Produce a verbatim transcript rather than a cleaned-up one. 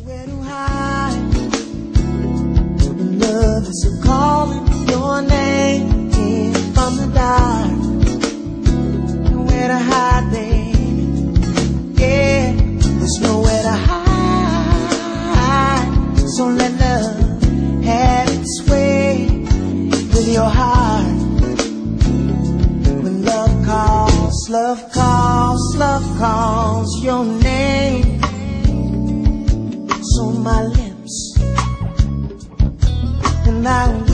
Nowhere to hide. When love is calling your name in from the dark. Nowhere to hide, baby. Yeah, there's nowhere to hide. So let love have its way with your heart. When love calls, love calls, love calls your name. So my lips, and I will